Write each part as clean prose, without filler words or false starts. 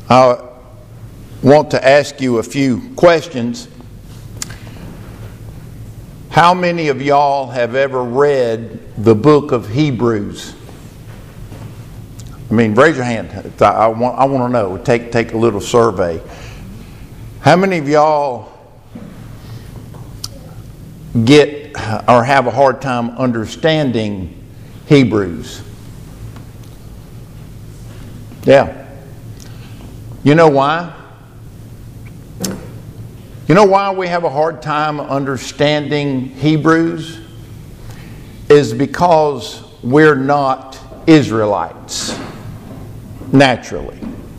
I want to ask you a few questions. How many of y'all have ever read the book of Hebrews? I mean, raise your hand. I want to know. Take a little survey. How many of y'all get or have a hard time understanding Hebrews? Yeah. You know why? You know why we have a hard time understanding Hebrews? Is because we're not Israelites, naturally.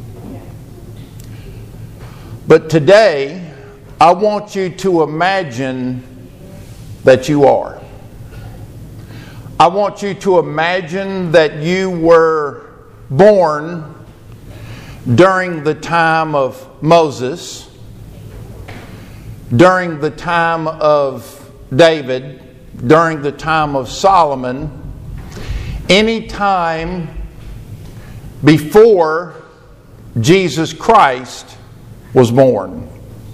But today, I want you to imagine that you are. I want you to imagine that you were born during the time of Moses, during the time of David, during the time of Solomon, any time before Jesus Christ was born.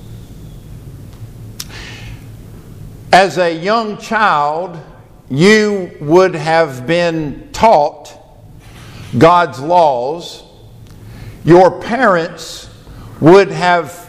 As a young child, you would have been taught God's laws. Your parents would have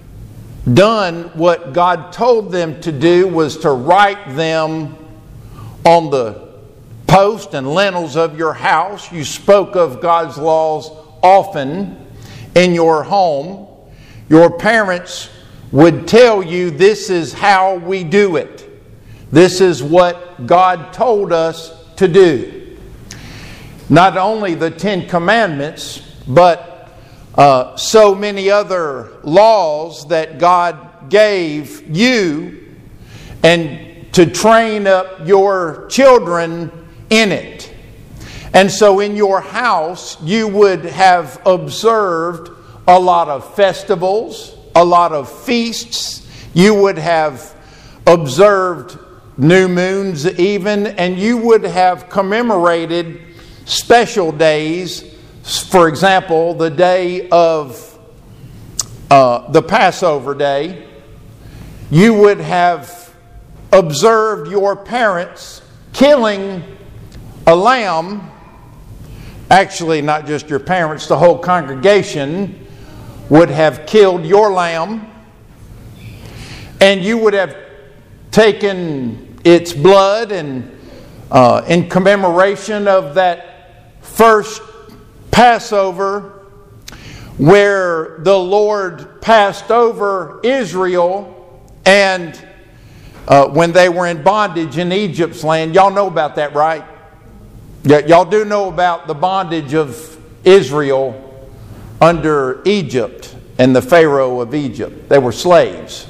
done what God told them to do, was to write them on the post and lintels of your house. You spoke of God's laws often in your home. Your parents would tell you, this is how we do it. This is what God told us to do. Not only the Ten Commandments, but so many other laws that God gave you, and to train up your children in it. And so in your house, you would have observed a lot of festivals, a lot of feasts. You would have observed new moons even, and you would have commemorated special days. For example, the day of the Passover day, you would have observed your parents killing a lamb. Actually, not just your parents, the whole congregation would have killed your lamb. And you would have taken its blood and in commemoration of that first Passover, where the Lord passed over Israel and when they were in bondage in Egypt's land. Y'all know about that, right? Y'all do know about the bondage of Israel under Egypt and the Pharaoh of Egypt. They were slaves.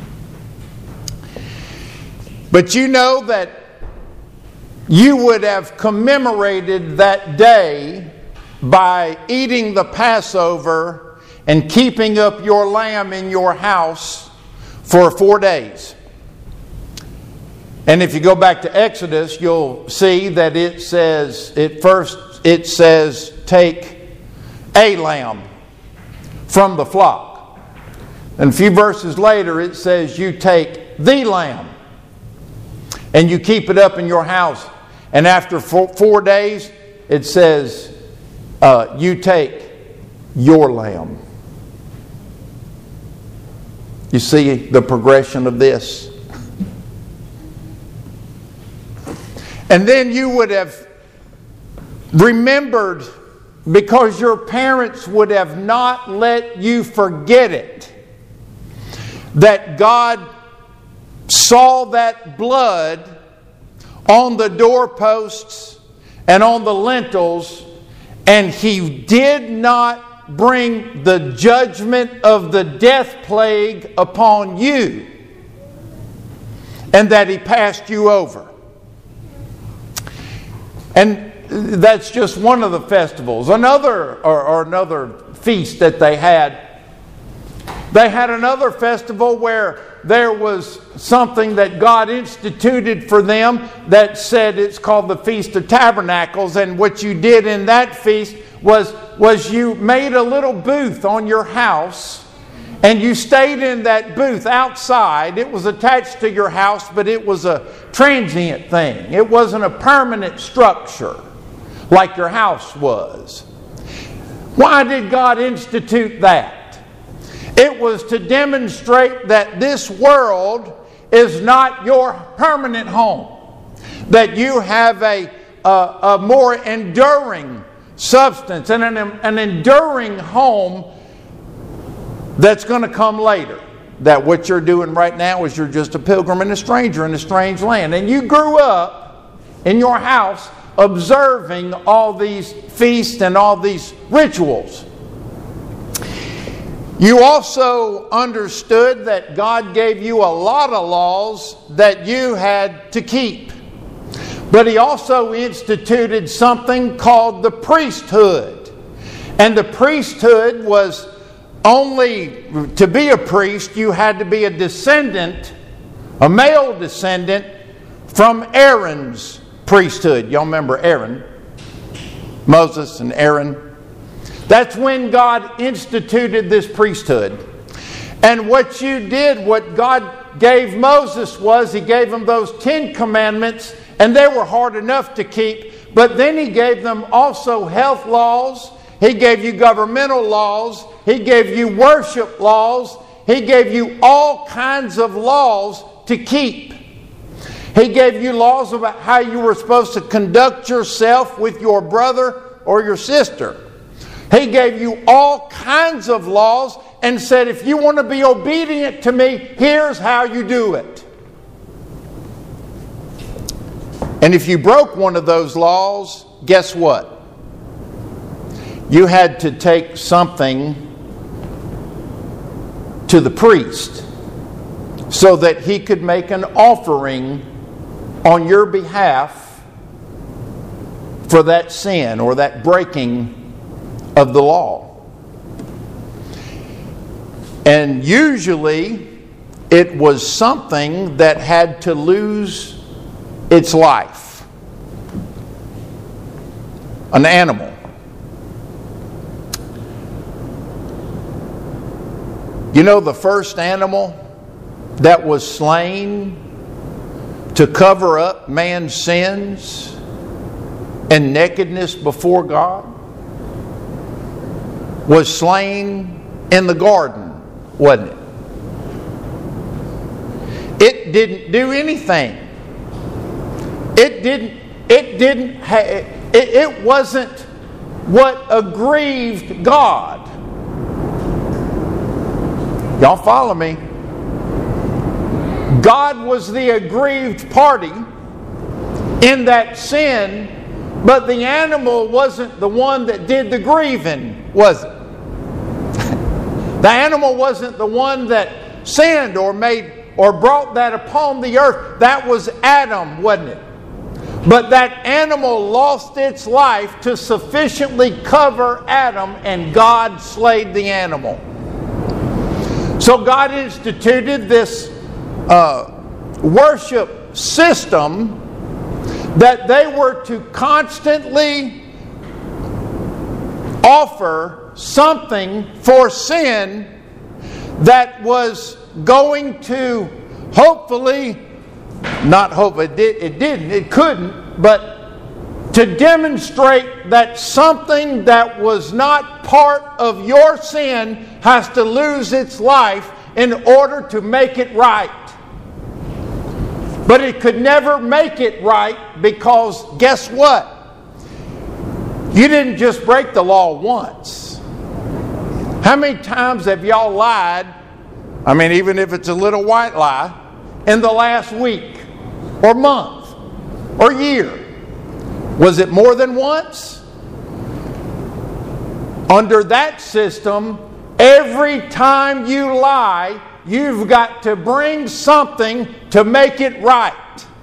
But you know that you would have commemorated that day by eating the Passover and keeping up your lamb in your house for 4 days. And if you go back to Exodus, you'll see that it says, take a lamb from the flock. And a few verses later it says you take the lamb and you keep it up in your house. And after 4 days it says you take your lamb. You see the progression of this? And then you would have remembered, because your parents would have not let you forget it, that God saw that blood on the doorposts and on the lintels, and He did not bring the judgment of the death plague upon you, and that He passed you over. And that's just one of the festivals. Another feast that they had another festival where there was something that God instituted for them that said it's called the Feast of Tabernacles. And what you did in that feast was you made a little booth on your house and you stayed in that booth outside. It was attached to your house, but it was a transient thing. It wasn't a permanent structure like your house was. Why did God institute that? It was to demonstrate that this world is not your permanent home. That you have a more enduring substance and an enduring home that's going to come later. That what you're doing right now is you're just a pilgrim and a stranger in a strange land. And you grew up in your house observing all these feasts and all these rituals. You also understood that God gave you a lot of laws that you had to keep. But He also instituted something called the priesthood. And the priesthood was only, to be a priest, you had to be a descendant, a male descendant, from Aaron's priesthood. Y'all remember Aaron? Moses and Aaron. That's when God instituted this priesthood. And what you did, what God gave Moses was, He gave him those 10 commandments, and they were hard enough to keep. But then He gave them also health laws. He gave you governmental laws. He gave you worship laws. He gave you all kinds of laws to keep. He gave you laws about how you were supposed to conduct yourself with your brother or your sister. He gave you all kinds of laws and said, if you want to be obedient to me, here's how you do it. And if you broke one of those laws, guess what? You had to take something to the priest so that he could make an offering on your behalf for that sin or that breaking of the law. And usually it was something that had to lose its life. An animal. You know, the first animal that was slain to cover up man's sins and nakedness before God was slain in the garden, wasn't it? It didn't do anything. It wasn't what aggrieved God. Y'all follow me? God was the aggrieved party in that sin, but the animal wasn't the one that did the grieving, was it? The animal wasn't the one that sinned or brought that upon the earth. That was Adam, wasn't it? But that animal lost its life to sufficiently cover Adam, and God slayed the animal. So God instituted this worship system that they were to constantly offer something for sin that was going to hopefully, not hope, it couldn't, but to demonstrate that something that was not part of your sin has to lose its life in order to make it right. But it could never make it right because guess what? You didn't just break the law once. How many times have y'all lied, I mean even if it's a little white lie, in the last week or month or year? Was it more than once? Under that system, every time you lie, you've got to bring something to make it right.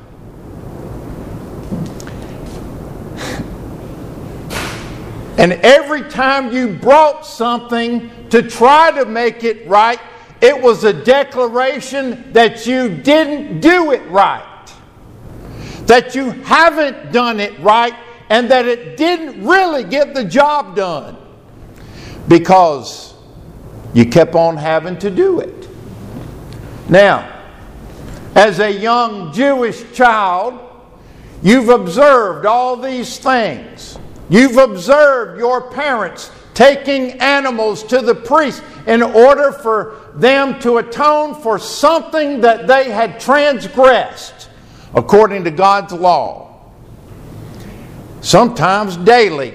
And every time you brought something to try to make it right, it was a declaration that you didn't do it right. That you haven't done it right, and that it didn't really get the job done because you kept on having to do it. Now, as a young Jewish child, you've observed all these things. You've observed your parents taking animals to the priest in order for them to atone for something that they had transgressed according to God's law. Sometimes daily.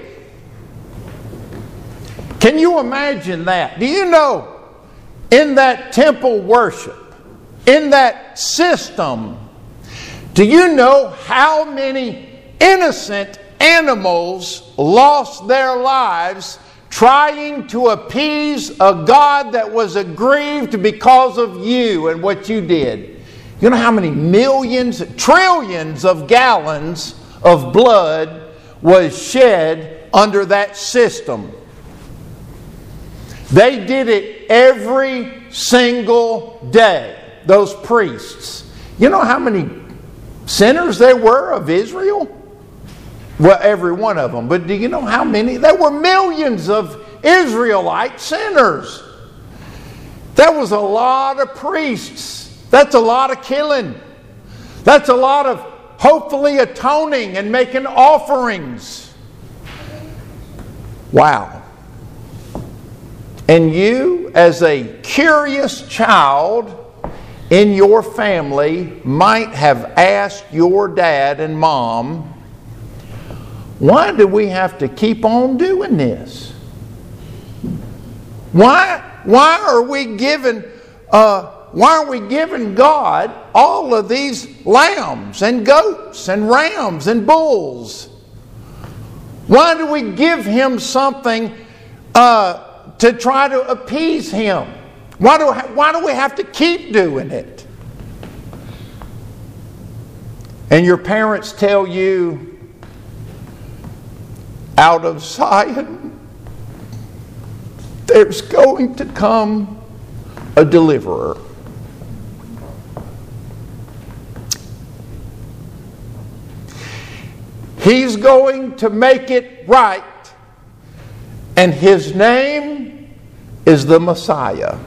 Can you imagine that? Do you know, in that temple worship, in that system, do you know how many innocent animals lost their lives trying to appease a God that was aggrieved because of you and what you did? You know how many millions, trillions of gallons of blood was shed under that system? They did it every single day, those priests. You know how many sinners there were of Israel? Well, every one of them. But do you know how many? There were millions of Israelite sinners. That was a lot of priests. That's a lot of killing. That's a lot of hopefully atoning and making offerings. Wow. And you, as a curious child in your family, might have asked your dad and mom, why do we have to keep on doing this? Why are we giving God all of these lambs and goats and rams and bulls? Why do we give Him something to try to appease Him? Why do we have to keep doing it? And your parents tell you, out of Zion, there's going to come a deliverer. He's going to make it right, and His name is the Messiah.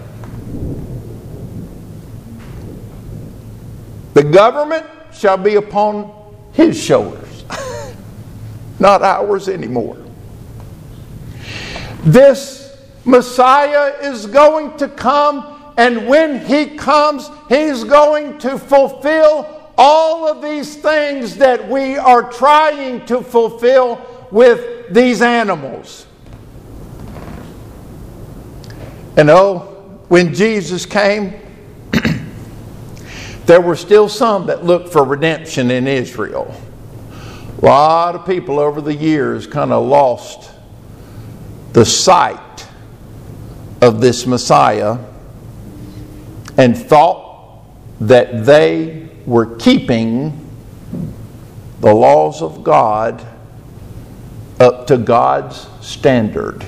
The government shall be upon His shoulders, not ours anymore. This Messiah is going to come, and when He comes, He's going to fulfill all of these things that we are trying to fulfill with these animals. And when Jesus came, there were still some that looked for redemption in Israel. A lot of people over the years kind of lost the sight of this Messiah and thought that they were keeping the laws of God up to God's standard.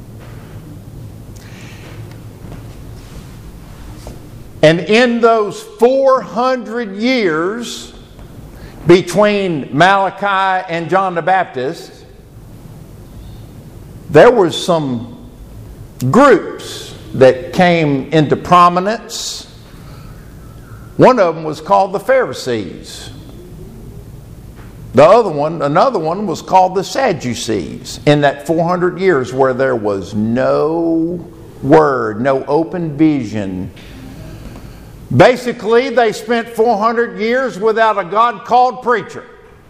And in those 400 years between Malachi and John the Baptist, there were some groups that came into prominence. One of them was called the Pharisees. Another one was called the Sadducees. In that 400 years where there was no word, no open vision. Basically, they spent 400 years without a God-called preacher.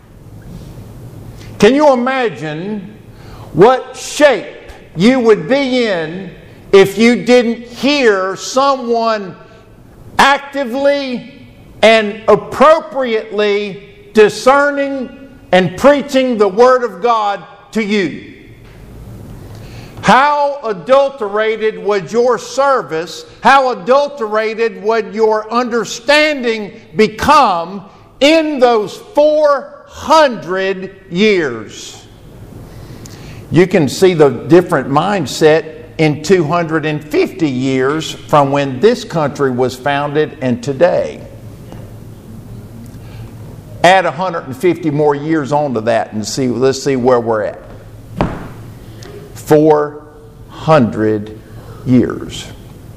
Can you imagine what shape you would be in if you didn't hear someone actively and appropriately discerning and preaching the Word of God to you? How adulterated would your service, how adulterated would your understanding become in those 400 years? You can see the different mindset in 250 years from when this country was founded and today. Add 150 more years onto that and let's see where we're at. 400 years.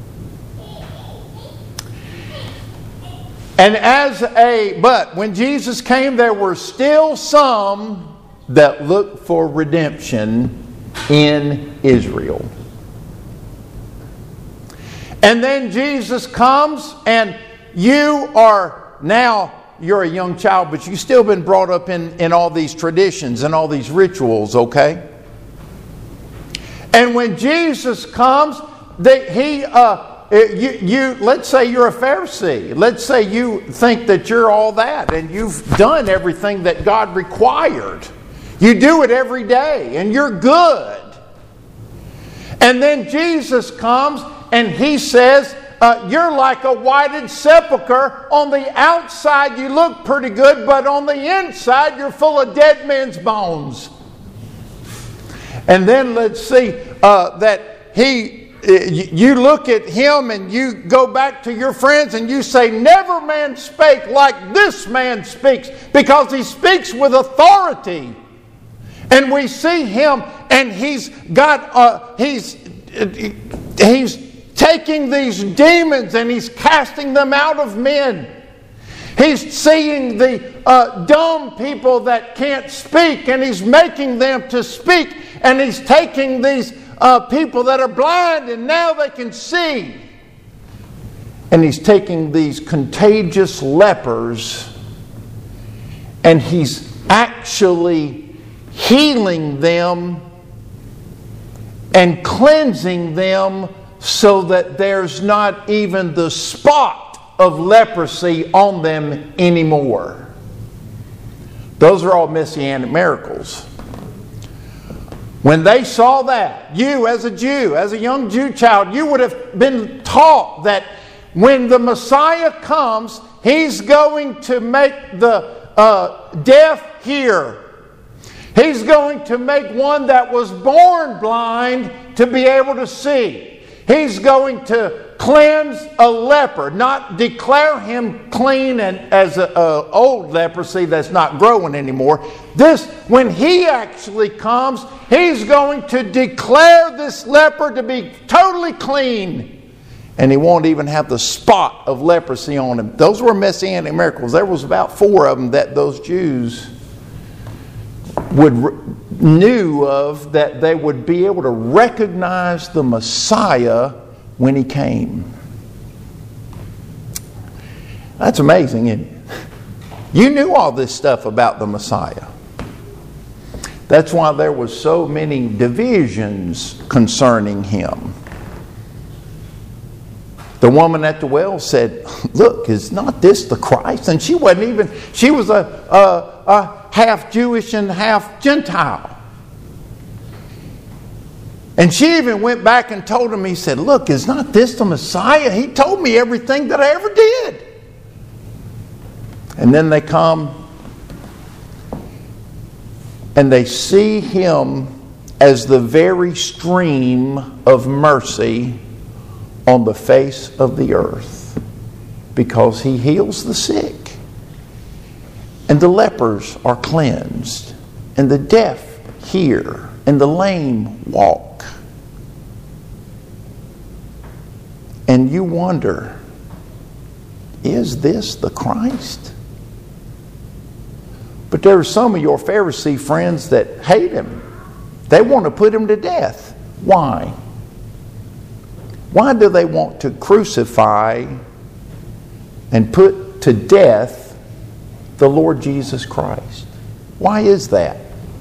But when Jesus came, there were still some that looked for redemption in Israel. And then Jesus comes, and you're a young child, but you've still been brought up in all these traditions and all these rituals, okay? And when Jesus comes, let's say you're a Pharisee. Let's say you think that you're all that and you've done everything that God required. You do it every day and you're good. And then Jesus comes and He says, you're like a whited sepulcher. On the outside you look pretty good, but on the inside you're full of dead men's bones. And then let's see that you look at Him and you go back to your friends and you say, never man spake like this man speaks, because He speaks with authority. And we see Him, and He's taking these demons and He's casting them out of men. He's seeing the dumb people that can't speak, and He's making them to speak. And He's taking these people that are blind, and now they can see. And He's taking these contagious lepers, and He's actually healing them and cleansing them so that there's not even the spot of leprosy on them anymore. Those are all messianic miracles. When they saw that, you as a Jew, as a young Jew child, you would have been taught that when the Messiah comes, He's going to make the deaf hear. He's going to make one that was born blind to be able to see. He's going to cleanse a leper, not declare him clean and as an old leprosy that's not growing anymore. When He actually comes, He's going to declare this leper to be totally clean. And he won't even have the spot of leprosy on him. Those were messianic miracles. There was about 4 of them that those Jews knew of, that they would be able to recognize the Messiah when He came. That's amazing, isn't it? You knew all this stuff about the Messiah. That's why there was so many divisions concerning Him. The woman at the well said, look, is not this the Christ? And she was a half Jewish and half Gentile. And she even went back and told him, he said, look, is not this the Messiah? He told me everything that I ever did. And then they come and they see Him as the very stream of mercy on the face of the earth, because He heals the sick, and the lepers are cleansed, and the deaf hear, and the lame walk. And you wonder, is this the Christ? But there are some of your Pharisee friends that hate Him. They want to put Him to death. Why? Why do they want to crucify and put to death the Lord Jesus Christ? Why is that?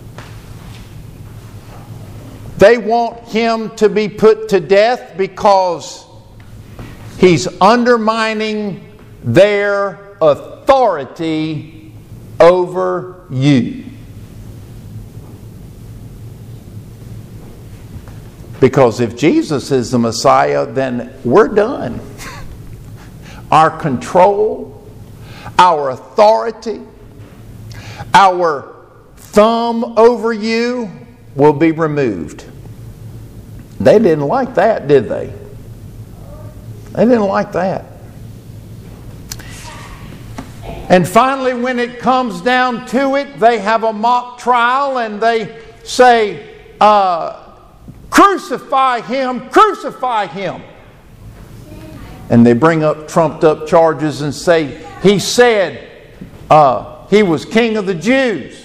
They want Him to be put to death because He's undermining their authority over you. Because if Jesus is the Messiah, then we're done. Our control, our authority, our thumb over you will be removed. They didn't like that, did they? They didn't like that. And finally, when it comes down to it, they have a mock trial and they say, crucify him, crucify him. And they bring up trumped up charges and say, he said he was king of the Jews.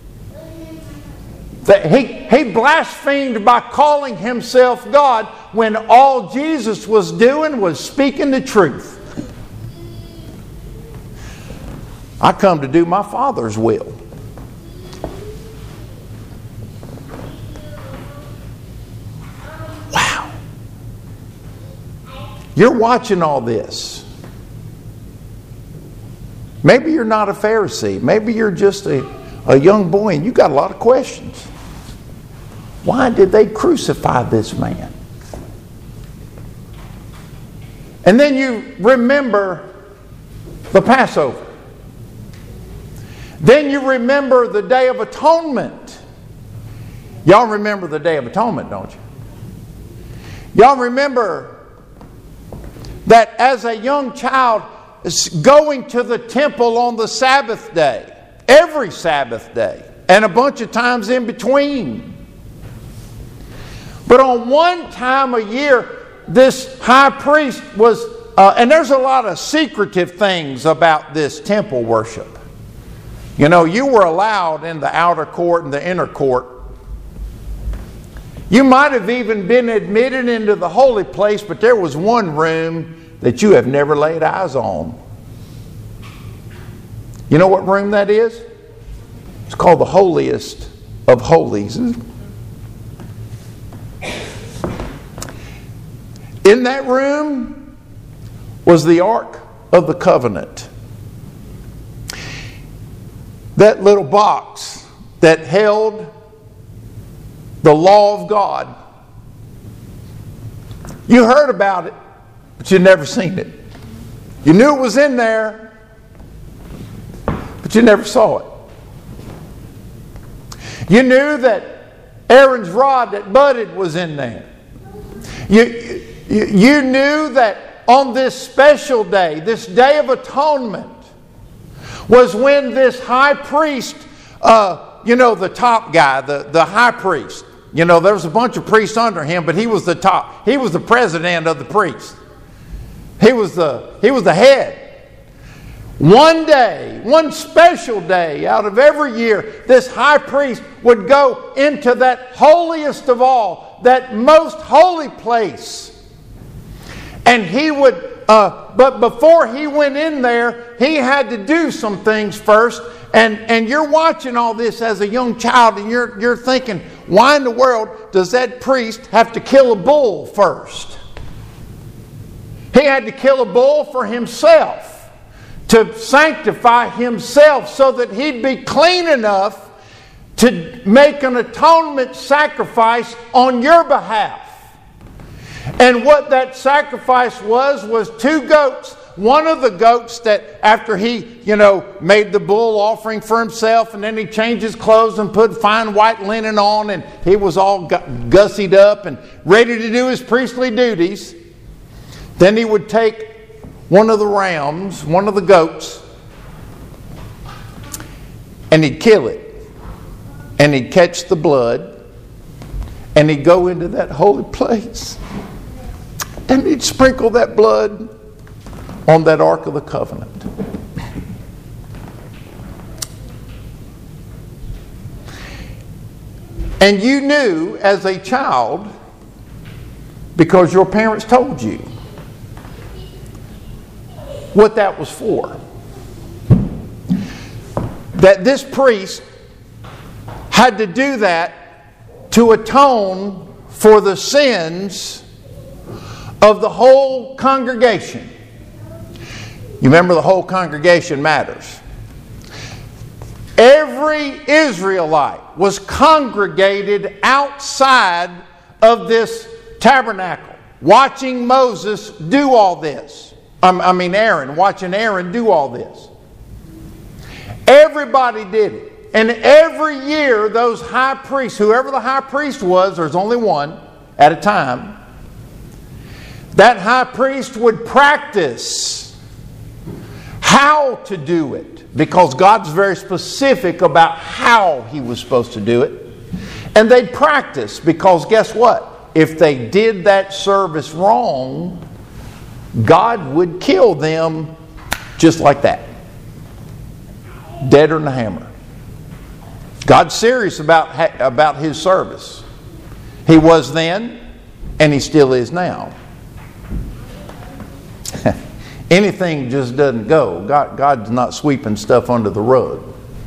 That he blasphemed by calling himself God when all Jesus was doing was speaking the truth. I come to do my Father's will. Wow. You're watching all this. Maybe you're not a Pharisee. Maybe you're just a young boy and you got a lot of questions. Why did they crucify this man? And then you remember the Passover. Then you remember the Day of Atonement. Y'all remember the Day of Atonement, don't you? Y'all remember that as a young child, going to the temple on the Sabbath day, every Sabbath day, and a bunch of times in between. But on one time a year, this high priest was, and there's a lot of secretive things about this temple worship. You know, you were allowed in the outer court and the inner court. You might have even been admitted into the holy place, but there was one room that you have never laid eyes on. You know what room that is? It's called the holiest of holies. In that room was the Ark of the Covenant. That little box that held the law of God. You heard about it, but you'd never seen it. You knew it was in there, but you never saw it. You knew that Aaron's rod that budded was in there. You knew that on this special day, this Day of Atonement, was when this high priest, the top guy, the high priest. You know, there was a bunch of priests under him, but he was the top. He was the president of the priests. He was the head. One day, one special day out of every year, this high priest would go into that holiest of all, that most holy place. And he would, but before he went in there, he had to do some things first. And you're watching all this as a young child, and you're thinking, why in the world does that priest have to kill a bull first? He had to kill a bull for himself, to sanctify himself so that he'd be clean enough to make an atonement sacrifice on your behalf. And what that sacrifice was 2 goats. One of the goats that after he, made the bull offering for himself, and then he changed his clothes and put fine white linen on, and he was all gussied up and ready to do his priestly duties. Then he would take one of the rams, one of the goats, and he'd kill it. And he'd catch the blood, and he'd go into that holy place, and he'd sprinkle that blood on that Ark of the Covenant. And you knew as a child, because your parents told you, what that was for. That this priest had to do that to atone for the sins of the whole congregation. You remember, the whole congregation matters. Every Israelite was congregated outside of this tabernacle, watching Moses do all this. Aaron, watching Aaron do all this. Everybody did it. And every year, those high priests, whoever the high priest was, there's only one at a time, that high priest would practice how to do it, because God's very specific about how He was supposed to do it. And they'd practice, because guess what? If they did that service wrong, God would kill them just like that. Deader than a hammer. God's serious about His service. He was then, and He still is now. Anything just doesn't go. God's not sweeping stuff under the rug.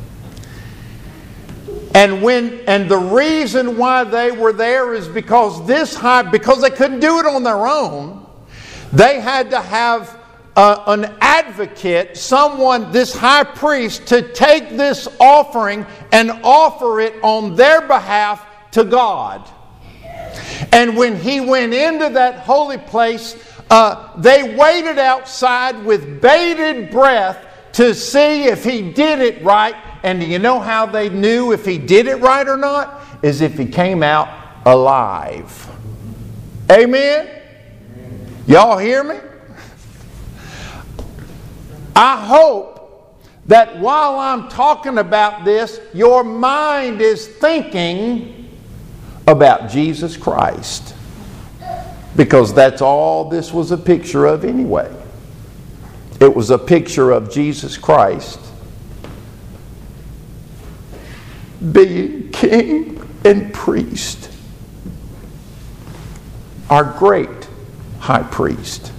And the reason why they were there is because they couldn't do it on their own. They had to have an advocate, someone, this high priest, to take this offering and offer it on their behalf to God. And when he went into that holy place, they waited outside with bated breath to see if he did it right. And do you know how they knew if he did it right or not? Is if he came out alive. Amen? Y'all hear me? I hope that while I'm talking about this, your mind is thinking about Jesus Christ. Because that's all this was a picture of anyway. It was a picture of Jesus Christ being king and priest. Our great high priest.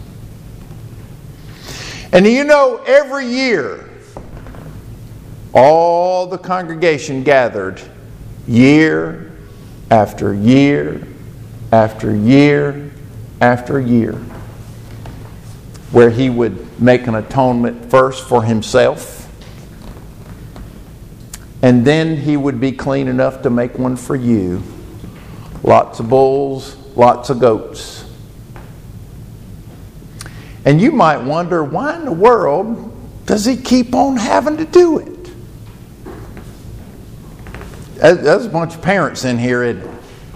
And you know, every year, all the congregation gathered year after year after year after year, where he would make an atonement first for himself, and then he would be clean enough to make one for you. Lots of bulls, lots of goats. And you might wonder, why in the world does he keep on having to do it? There's a bunch of parents in here, isn't it?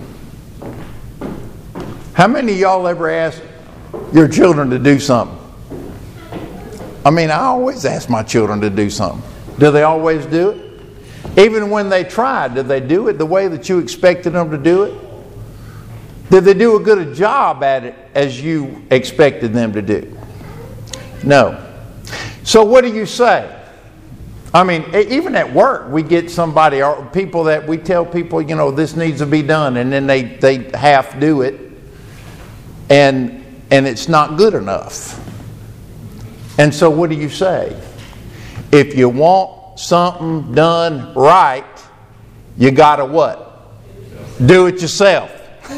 How many of y'all ever asked your children to do something? I mean, I always ask my children to do something. Do they always do it? Even when they tried, did they do it the way that you expected them to do it? Did they do a good job at it as you expected them to do? No. So what do you say? I mean, even at work, we get somebody, or people that we tell people, you know, this needs to be done, and then they half do it, and it's not good enough. And so what do you say? If you want something done right, you got to what? Do it yourself.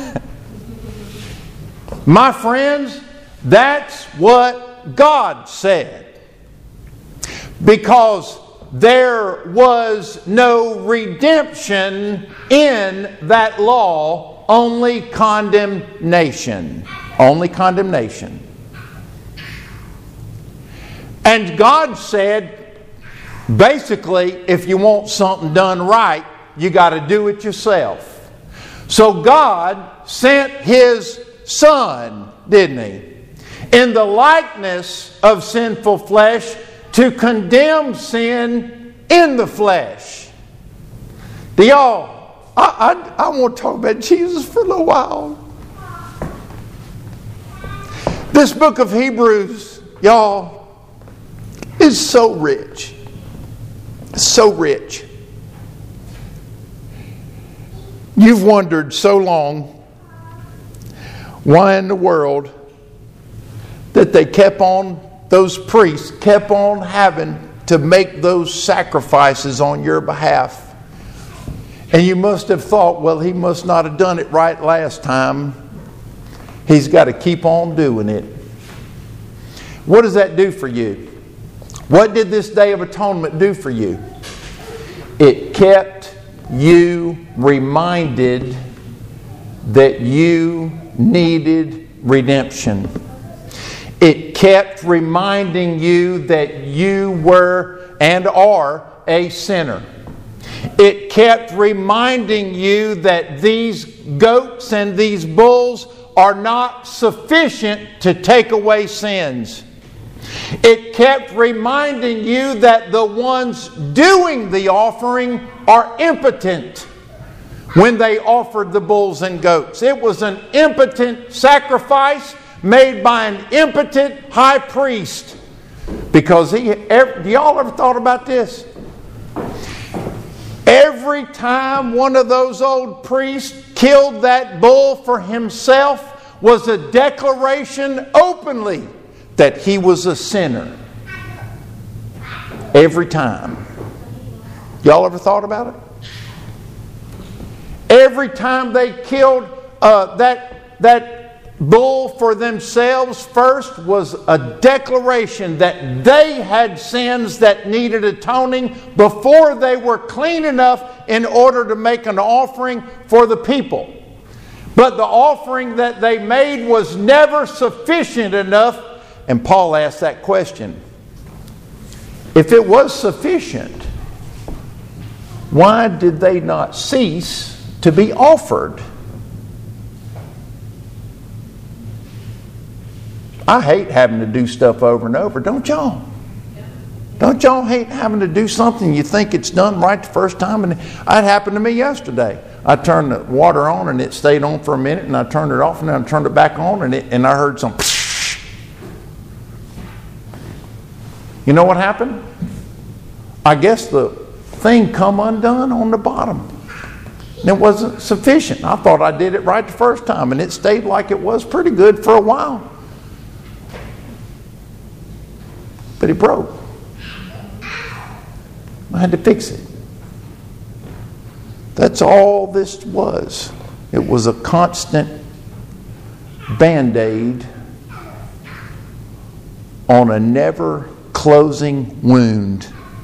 My friends, that's what God said. Because there was no redemption in that law, only condemnation. Only condemnation. And God said, basically, if you want something done right, you got to do it yourself. So God sent His Son, didn't He, in the likeness of sinful flesh to condemn sin in the flesh. Y'all, I want to talk about Jesus for a little while. This book of Hebrews, y'all, is so rich. So rich. You've wondered so long why in the world that those priests kept on having to make those sacrifices on your behalf. And you must have thought, well, he must not have done it right last time. He's got to keep on doing it. What does that do for you? What did this Day of Atonement do for you? It kept you reminded that you needed redemption. It kept reminding you that you were and are a sinner. It kept reminding you that these goats and these bulls are not sufficient to take away sins. It kept reminding you that the ones doing the offering are impotent when they offered the bulls and goats. It was an impotent sacrifice made by an impotent high priest. Because y'all ever thought about this? Every time one of those old priests killed that bull for himself was a declaration openly that he was a sinner. Every time. Y'all ever thought about it? Every time they killed that bull for themselves first was a declaration that they had sins that needed atoning before they were clean enough in order to make an offering for the people. But the offering that they made was never sufficient enough. And Paul asked that question. If it was sufficient, why did they not cease to be offered? I hate having to do stuff over and over, don't y'all? Don't y'all hate having to do something you think it's done right the first time? And that happened to me yesterday. I turned the water on and it stayed on for a minute, and I turned it off and then I turned it back on and I heard some psh. You know what happened? I guess the thing come undone on the bottom. And it wasn't sufficient. I thought I did it right the first time, and it stayed like it was pretty good for a while. But it broke. I had to fix it. That's all this was. It was a constant Band-Aid on a never closing wound.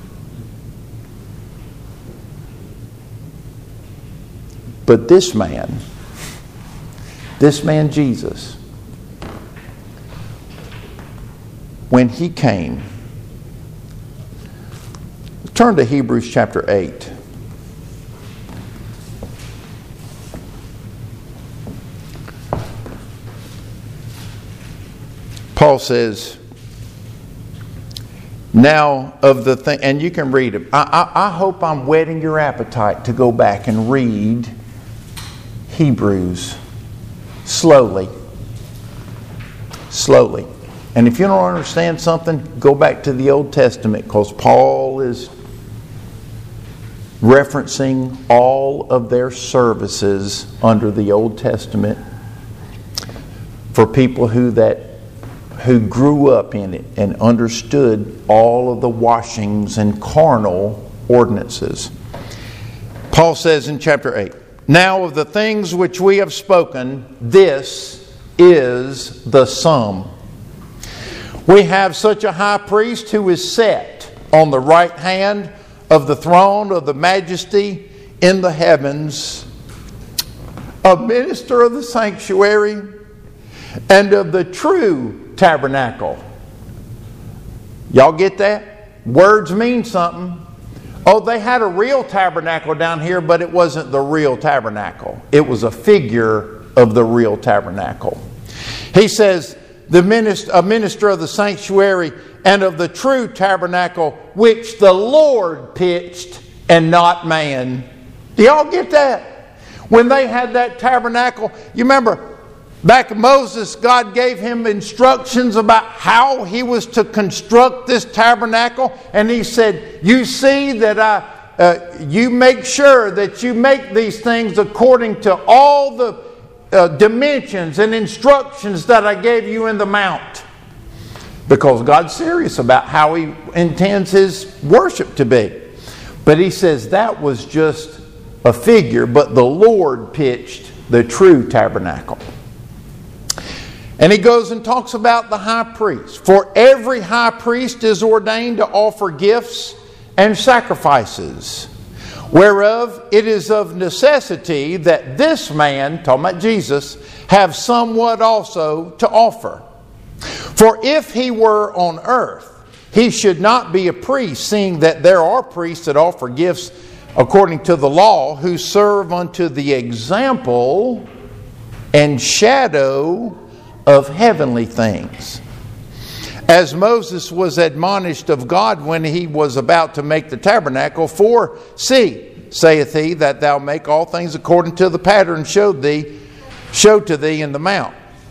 But this man Jesus, when he came, turn to Hebrews chapter 8. Paul says, now of the thing, and you can read it. I hope I'm whetting your appetite to go back and read Hebrews slowly. And if you don't understand something, go back to the Old Testament, because Paul is referencing all of their services under the Old Testament for people who grew up in it and understood all of the washings and carnal ordinances. Paul says in chapter 8, now of the things which we have spoken, this is the sum. We have such a high priest who is set on the right hand of the throne of the majesty in the heavens, a minister of the sanctuary and of the true tabernacle. Y'all get that? Words mean something. Oh, they had a real tabernacle down here, but it wasn't the real tabernacle. It was a figure of the real tabernacle. He says, a minister of the sanctuary and of the true tabernacle, which the Lord pitched and not man. Do y'all get that? When they had that tabernacle, you remember back in Moses, God gave him instructions about how he was to construct this tabernacle. And he said, you see that you make sure that you make these things according to all the dimensions and instructions that I gave you in the mount. Because God's serious about how He intends His worship to be. But He says that was just a figure, but the Lord pitched the true tabernacle. And he goes and talks about the high priest. For every high priest is ordained to offer gifts and sacrifices, whereof it is of necessity that this man, talking about Jesus, have somewhat also to offer. For if he were on earth, he should not be a priest, seeing that there are priests that offer gifts according to the law, who serve unto the example and shadow of heavenly things. as Moses was admonished of God when he was about to make the tabernacle. For see, saith he, that thou make all things according to the pattern showed to thee in the mount.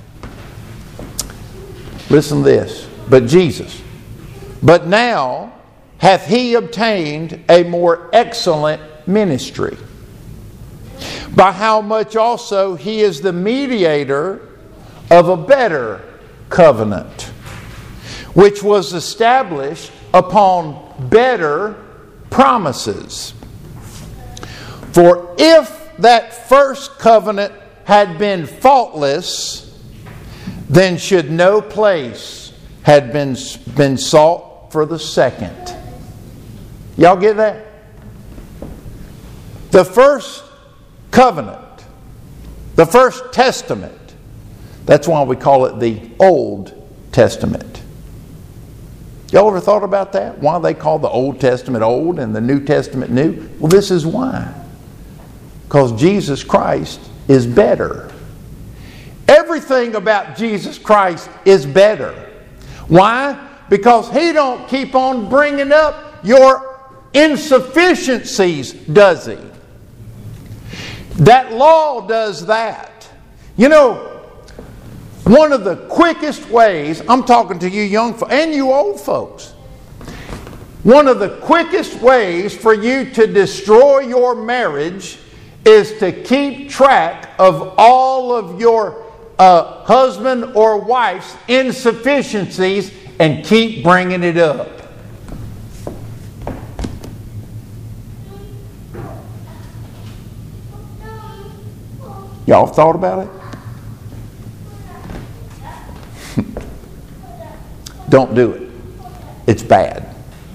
Listen to this. But Jesus, but now hath he obtained a more excellent ministry, by how much also he is the mediator of a better covenant, which was established upon better promises. For if that first covenant had been faultless, then should no place had been sought for the second. Y'all get that? The first covenant, the first testament, that's why we call it the Old Testament. Y'all ever thought about that? Why they call the Old Testament old and the New Testament new? Well, this is why. Because Jesus Christ is better. Everything about Jesus Christ is better. Why? Because He don't keep on bringing up your insufficiencies, does He? That law does that. You know, one of the quickest ways, I'm talking to you young folks and you old folks, one of the quickest ways for you to destroy your marriage is to keep track of all of your husband or wife's insufficiencies and keep bringing it up. Y'all thought about it? Don't do it. It's bad.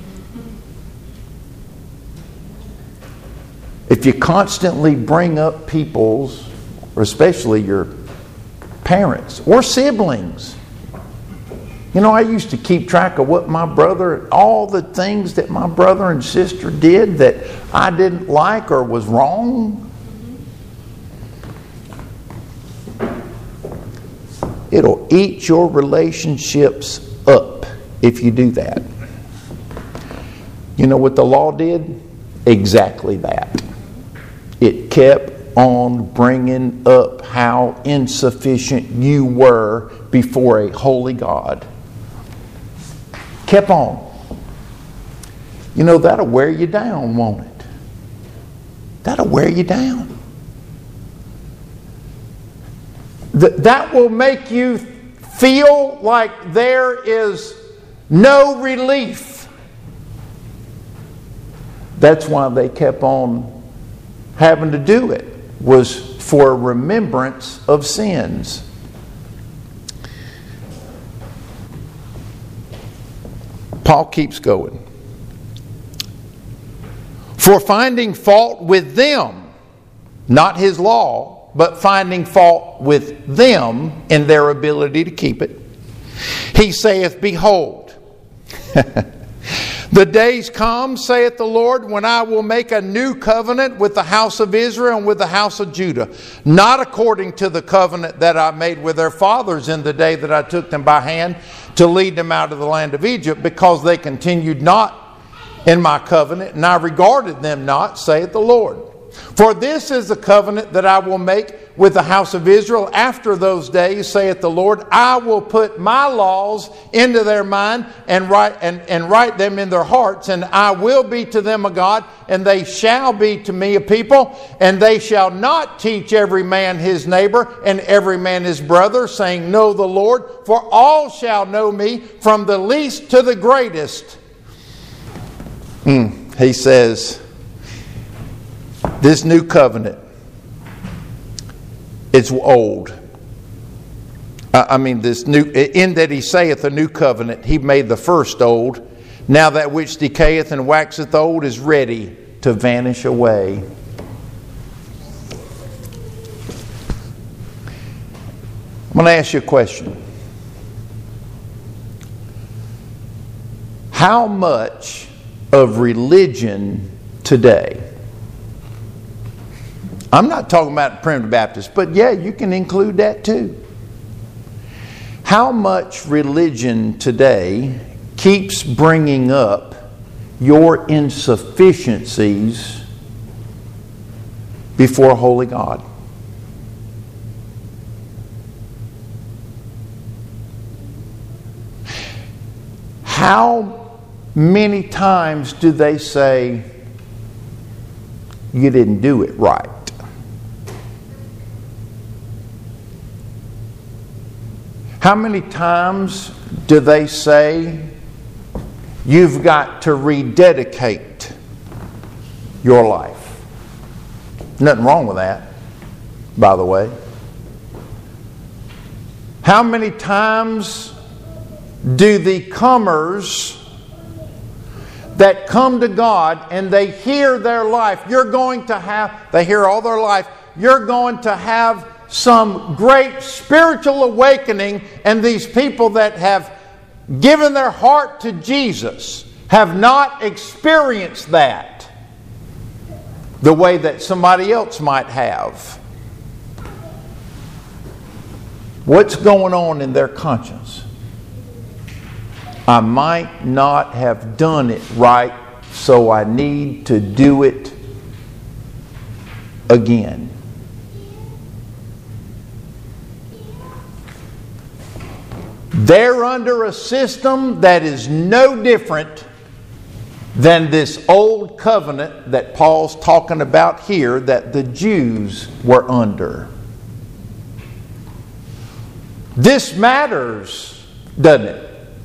If you constantly bring up people's, or especially your parents or siblings. You know, I used to keep track of what my brother, all the things that my brother and sister did that I didn't like or was wrong. It'll eat your relationships up if you do that. You know what the law did? Exactly that. It kept on bringing up how insufficient you were before a holy God. Kept on. You know, that'll wear you down, won't it? That'll wear you down. That will make you feel like there is no relief. That's why they kept on having to do it, was for remembrance of sins. Paul keeps going. For finding fault with them, not his law, but finding fault with them in their ability to keep it, he saith, Behold, the days come, saith the Lord, when I will make a new covenant with the house of Israel and with the house of Judah, not according to the covenant that I made with their fathers in the day that I took them by hand to lead them out of the land of Egypt, because they continued not in my covenant, and I regarded them not, saith the Lord. For this is the covenant that I will make with the house of Israel after those days, saith the Lord. I will put my laws into their mind and write them in their hearts, and I will be to them a God, and they shall be to me a people. And they shall not teach every man his neighbor and every man his brother, saying, Know the Lord, for all shall know me, from the least to the greatest. He says, this new covenant, it's old. This new, in that he saith a new covenant, he made the first old. Now that which decayeth and waxeth old is ready to vanish away. I'm going to ask you a question. How much of religion today, I'm not talking about Primitive Baptists, but yeah, you can include that too. How much religion today keeps bringing up your insufficiencies before a holy God? How many times do they say, you didn't do it right? How many times do they say, you've got to rededicate your life? Nothing wrong with that, by the way. How many times do the comers that come to God and they hear their life, they hear all their life, you're going to have some great spiritual awakening, and these people that have given their heart to Jesus have not experienced that the way that somebody else might have. What's going on in their conscience? I might not have done it right, so I need to do it again. They're under a system that is no different than this old covenant that Paul's talking about here that the Jews were under. This matters, doesn't it?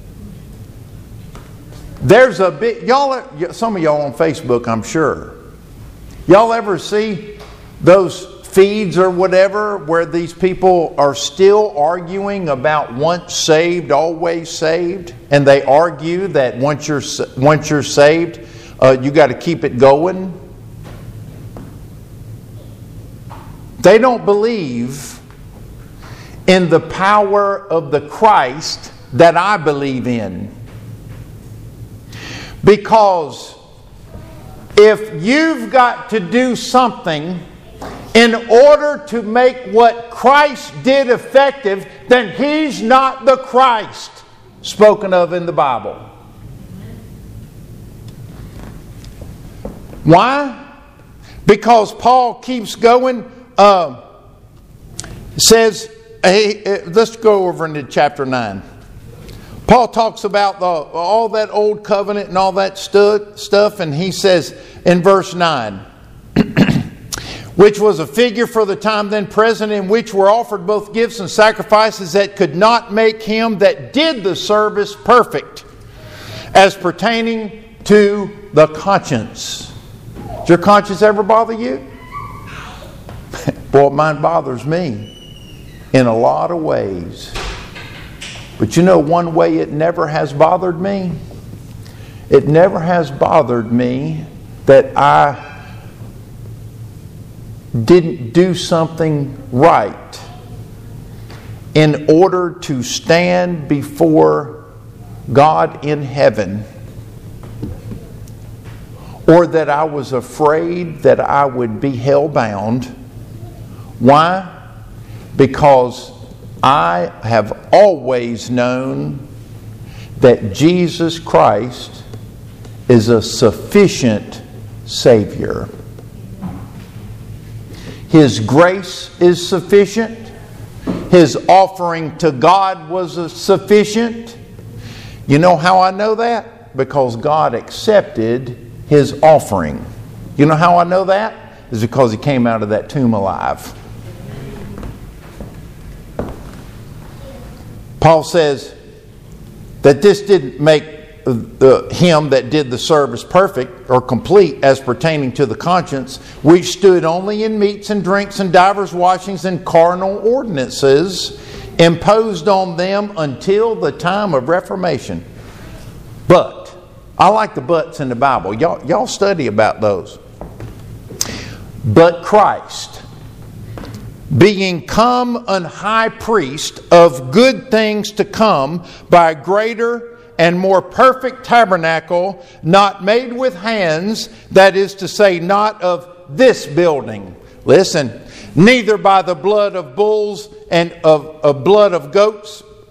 There's a bit, some of y'all on Facebook, I'm sure. Y'all ever see those feeds or whatever where these people are still arguing about once saved, always saved? And they argue that once you're saved, you got to keep it going. They don't believe in the power of the Christ that I believe in. Because if you've got to do something in order to make what Christ did effective, then He's not the Christ spoken of in the Bible. Why? Because Paul keeps going, says, let's go over into chapter 9. Paul talks about all that old covenant and all that stuff, and he says in verse 9, which was a figure for the time then present, in which were offered both gifts and sacrifices that could not make him that did the service perfect, as pertaining to the conscience. Does your conscience ever bother you? Boy, mine bothers me in a lot of ways. But you know one way it never has bothered me? It never has bothered me that I didn't do something right in order to stand before God in heaven, or that I was afraid that I would be hell-bound. Why? Because I have always known that Jesus Christ is a sufficient Savior. His grace is sufficient. His offering to God was sufficient. You know how I know that? Because God accepted His offering. You know how I know that? It's because He came out of that tomb alive. Paul says that this didn't make him that did the service perfect or complete as pertaining to the conscience, which stood only in meats and drinks and divers washings and carnal ordinances imposed on them until the time of Reformation. But, I like the buts in the Bible. Y'all study about those. But Christ, being come an high priest of good things to come by a greater and more perfect tabernacle, not made with hands, that is to say, not of this building. Listen, neither by the blood of bulls and of blood of goats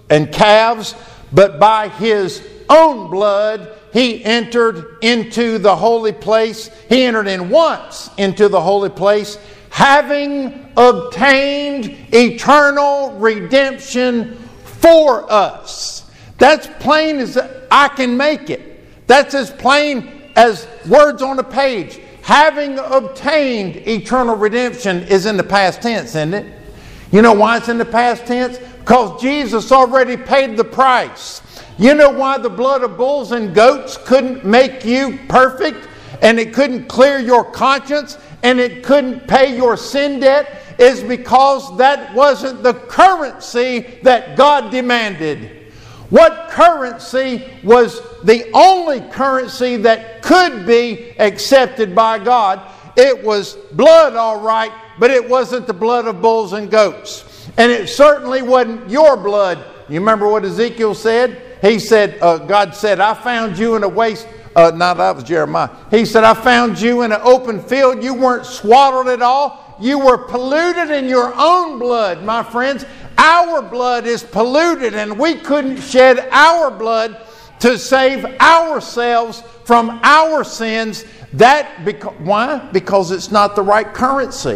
and calves, but by His own blood He entered into the holy place. He entered in once into the holy place, having obtained eternal redemption for us. That's plain as I can make it. That's as plain as words on a page. Having obtained eternal redemption is in the past tense, isn't it? You know why it's in the past tense? Because Jesus already paid the price. You know why the blood of bulls and goats couldn't make you perfect, and it couldn't clear your conscience, and it couldn't pay your sin debt? Is because that wasn't the currency that God demanded. What currency was the only currency that could be accepted by God? It was blood, all right, but it wasn't the blood of bulls and goats. And it certainly wasn't your blood. You remember what Ezekiel said? He said, God said, I found you in a waste. No, that was Jeremiah. He said, I found you in an open field. You weren't swaddled at all. You were polluted in your own blood, my friends. Our blood is polluted, and we couldn't shed our blood to save ourselves from our sins. Why? Because it's not the right currency.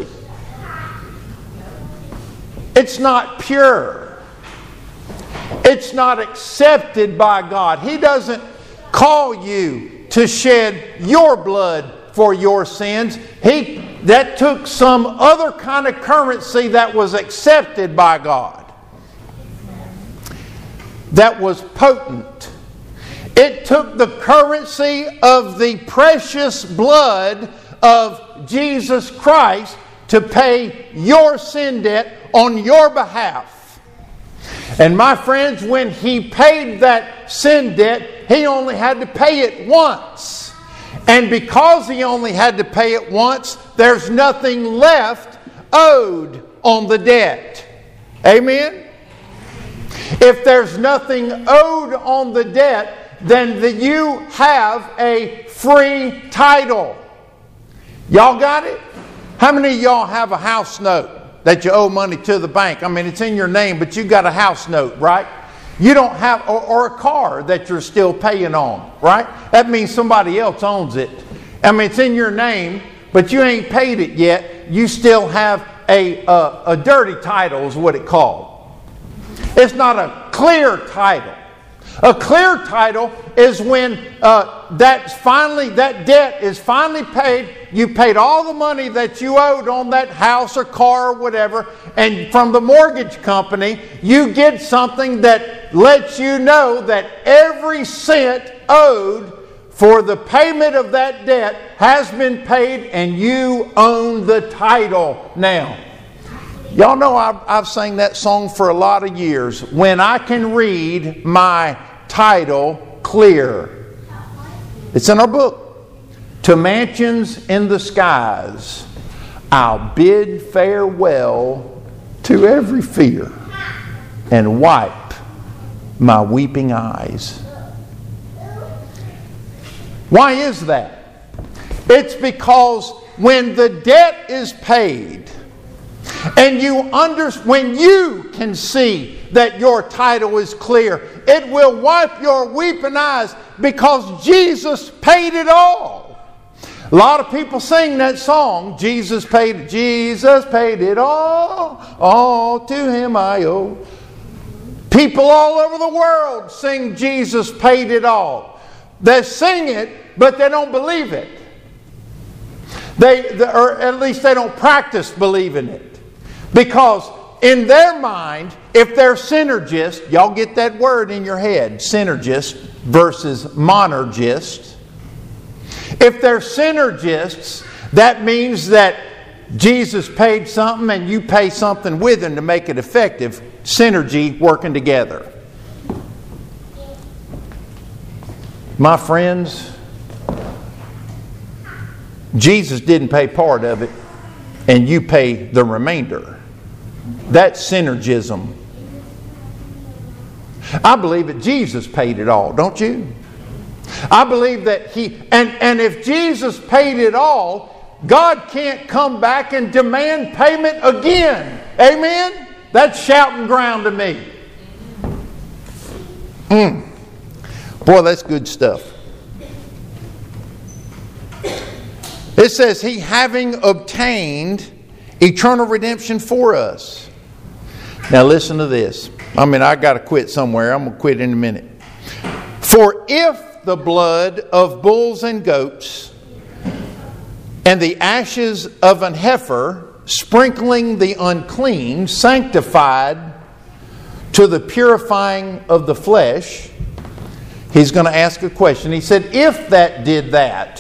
It's not pure. It's not accepted by God. He doesn't call you to shed your blood for your sins. That took some other kind of currency that was accepted by God. That was potent. It took the currency of the precious blood of Jesus Christ to pay your sin debt on your behalf. And my friends, when He paid that sin debt, He only had to pay it once. And because He only had to pay it once, there's nothing left owed on the debt. Amen? If there's nothing owed on the debt, then you have a free title. Y'all got it? How many of y'all have a house note that you owe money to the bank? I mean, it's in your name, but you got a house note, right? You don't have, or a car that you're still paying on, right? That means somebody else owns it. I mean, it's in your name, but you ain't paid it yet. You still have a dirty title is what it's called. It's not a clear title. A clear title is when that debt is finally paid. You paid all the money that you owed on that house or car or whatever, and from the mortgage company, you get something that lets you know that every cent owed for the payment of that debt has been paid, and you own the title now. Y'all know I've sang that song for a lot of years. When I can read my title clear. It's in our book. To mansions in the skies, I'll bid farewell to every fear and wipe my weeping eyes. Why is that? It's because when the debt is paid, and when you can see that your title is clear, it will wipe your weeping eyes because Jesus paid it all. A lot of people sing that song, Jesus paid it all to Him I owe. People all over the world sing Jesus paid it all. They sing it, but they don't believe it. Or at least they don't practice believing it. Because in their mind, if they're synergist, y'all get that word in your head, synergist versus monergist. If they're synergists, that means that Jesus paid something and you pay something with Him to make it effective. Synergy, working together. My friends, Jesus didn't pay part of it and you pay the remainder. That's synergism. I believe that Jesus paid it all, don't you? I believe that and if Jesus paid it all, God can't come back and demand payment again. Amen? That's shouting ground to me. Boy, that's good stuff. It says, He having obtained eternal redemption for us. Now listen to this. I got to quit somewhere. I'm going to quit in a minute. For if the blood of bulls and goats and the ashes of an heifer, sprinkling the unclean, sanctified to the purifying of the flesh, he's going to ask a question. He said, if that did that,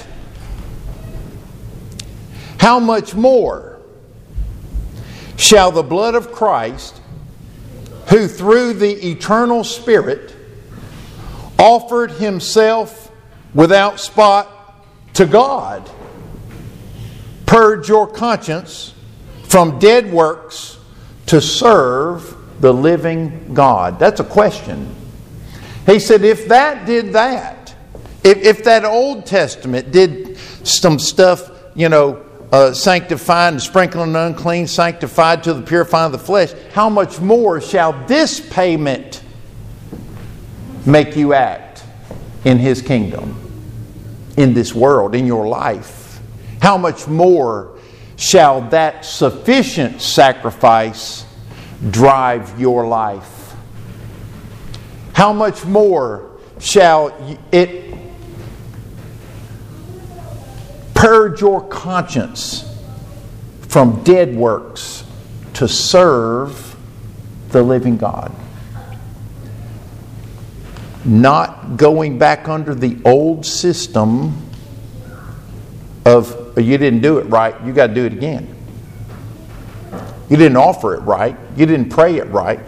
how much more shall the blood of Christ, who through the eternal Spirit offered Himself without spot to God, purge your conscience from dead works to serve the living God? That's a question. He said, if that did that, if that Old Testament did some stuff, sanctified and sprinkling the unclean, sanctified to the purifying of the flesh, how much more shall this payment make you act in His kingdom, in this world, in your life? How much more shall that sufficient sacrifice drive your life? How much more shall it purge your conscience from dead works to serve the living God? Not going back under the old system of, you didn't do it right, you got to do it again. You didn't offer it right. You didn't pray it right.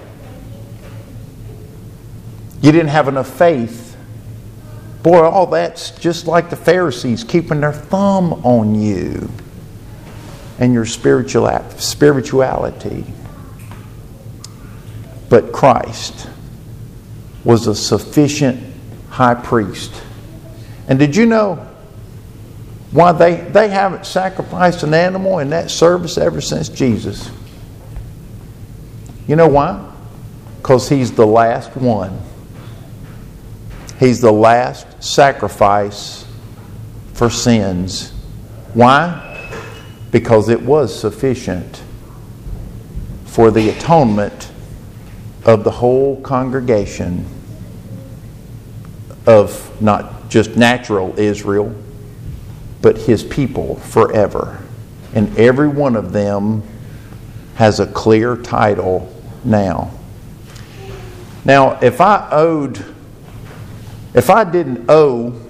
You didn't have enough faith. Boy, all that's just like the Pharisees keeping their thumb on you and your spirituality. But Christ was a sufficient high priest. And did you know why they haven't sacrificed an animal in that service ever since Jesus? You know why? Because He's the last one. He's the last sacrifice for sins. Why? Because it was sufficient for the atonement of the whole congregation of not just natural Israel, but His people forever. And every one of them has a clear title now. Now, if I didn't owe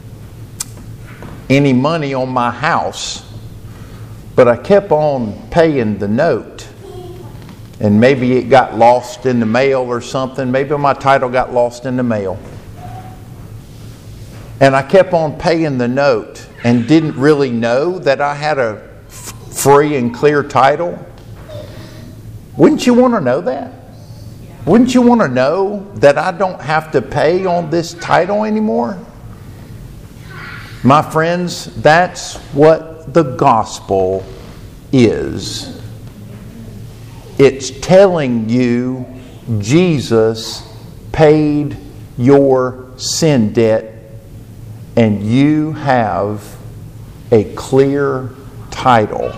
any money on my house, but I kept on paying the note, and maybe it got lost in the mail or something, maybe my title got lost in the mail, and I kept on paying the note and didn't really know that I had a free and clear title, wouldn't you want to know that? Wouldn't you want to know that I don't have to pay on this title anymore? My friends, that's what the gospel is. It's telling you Jesus paid your sin debt and you have a clear title.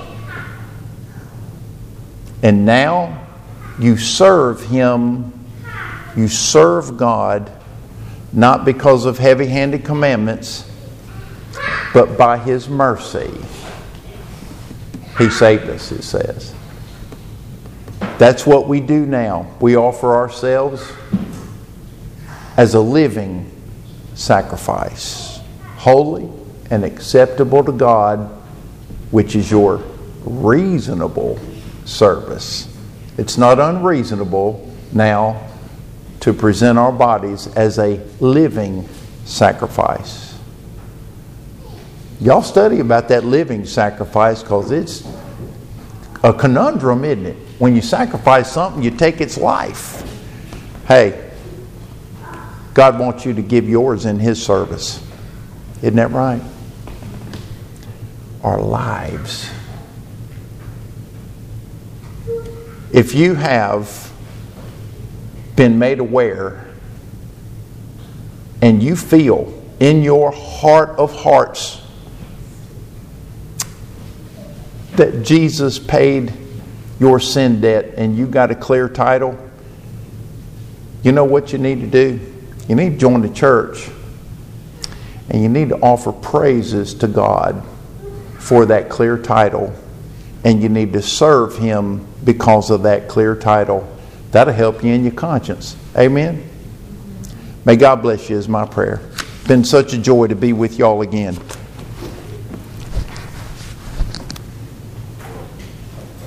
And now you serve Him, you serve God, not because of heavy-handed commandments, but by His mercy. He saved us, it says. That's what we do now. We offer ourselves as a living sacrifice, holy and acceptable to God, which is your reasonable service. It's not unreasonable now to present our bodies as a living sacrifice. Y'all study about that living sacrifice because it's a conundrum, isn't it? When you sacrifice something, you take its life. Hey, God wants you to give yours in His service. Isn't that right? Our lives. If you have been made aware and you feel in your heart of hearts that Jesus paid your sin debt and you got a clear title, you know what you need to do? You need to join the church, and you need to offer praises to God for that clear title, and you need to serve Him because of that clear title. That'll help you in your conscience. Amen? May God bless you is my prayer. It's been such a joy to be with y'all again.